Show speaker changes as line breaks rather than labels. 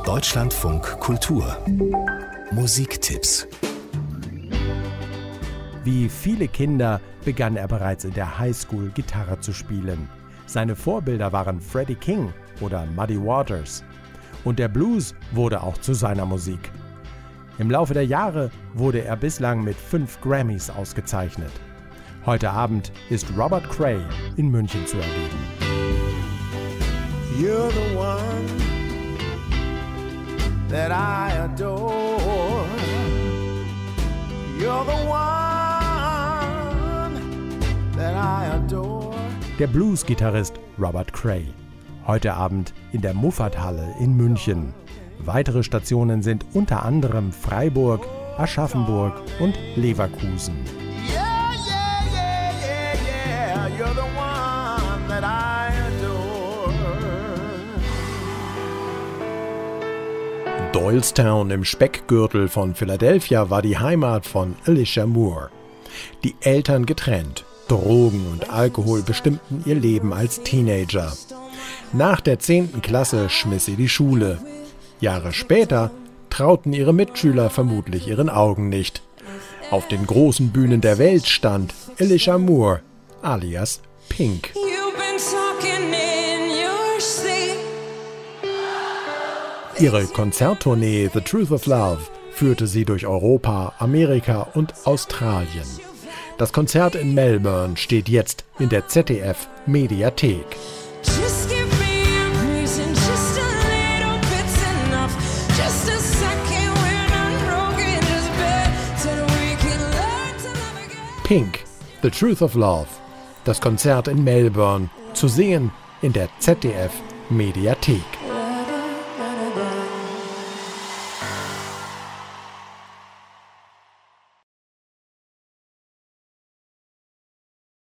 Deutschlandfunk Kultur Musiktipps.
Wie viele Kinder begann er bereits in der Highschool Gitarre zu spielen. Seine Vorbilder waren Freddie King oder Muddy Waters. Und der Blues wurde auch zu seiner Musik. Im Laufe der Jahre wurde er bislang mit 5 Grammys ausgezeichnet. Heute Abend ist Robert Cray in München zu erleben.
You're the one that I adore. You're the one that I adore.
Der Blues-Gitarrist Robert Cray. Heute Abend in der Muffathalle in München. Weitere Stationen sind unter anderem Freiburg, Aschaffenburg und Leverkusen.
Yeah, yeah, yeah, yeah, yeah. You're the one that I adore.
Doylestown im Speckgürtel von Philadelphia war die Heimat von Alicia Moore. Die Eltern getrennt, Drogen und Alkohol bestimmten ihr Leben als Teenager. Nach der 10. Klasse schmiss sie die Schule. Jahre später trauten ihre Mitschüler vermutlich ihren Augen nicht. Auf den großen Bühnen der Welt stand Alicia Moore, alias Pink. Ihre Konzerttournee The Truth of Love führte sie durch Europa, Amerika und Australien. Das Konzert in Melbourne steht jetzt in der ZDF-Mediathek. Pink, The Truth of Love. Das Konzert in Melbourne, zu sehen in der ZDF-Mediathek.